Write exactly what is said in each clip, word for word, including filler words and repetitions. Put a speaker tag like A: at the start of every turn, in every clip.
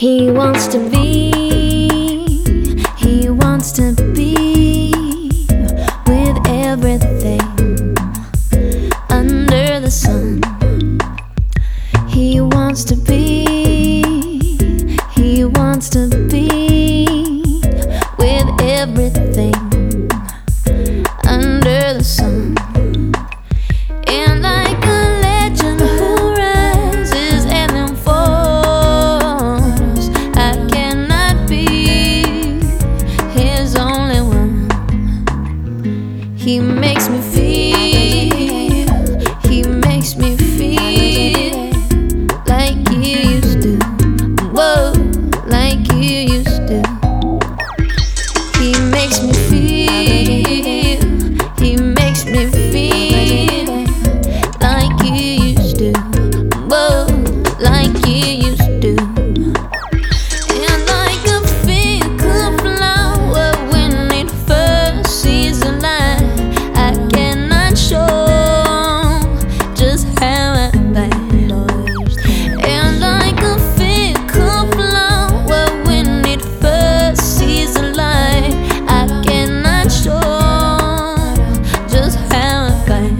A: He wants to be, he wants to be with everything under the sun. He wants to be, he wants to be with everything under the sun. And like a legend who rises and then falls, I cannot be his only one. He makes me feel, he makes me feel like he used to. Whoa, like he used to. He makes me feel, he makes me feel like he used to. Whoa, like he used to. And like a fickle flower when it first sees the light, I cannot show just how I feel. And like a fickle flower when it first sees the light, I cannot show just how I feel.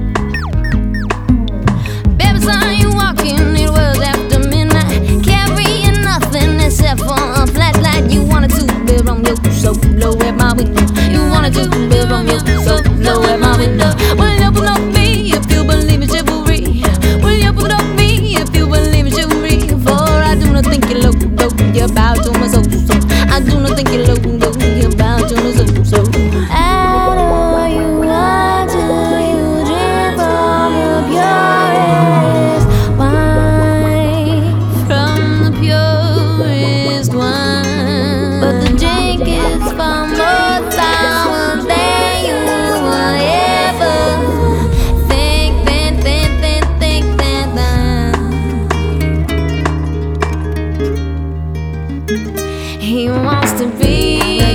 A: Baby, saw you walking, it was after midnight, carrying nothing except for a flashlight. You wanted to be Romeo, so low at my window. You wanted to be Romeo, so low at my window. Will you put up me if you believe in chivalry? Will you put up me if you believe in chivalry? For I do not think you're low, low, you're bound to my soul, so I do not think you're low, low, you're bound to my soul, so I know you want to, you drink from the purest wine, from the purest wine. But the drink is far more sour than you will ever think, think, think, think, think, think, think. He wants to be,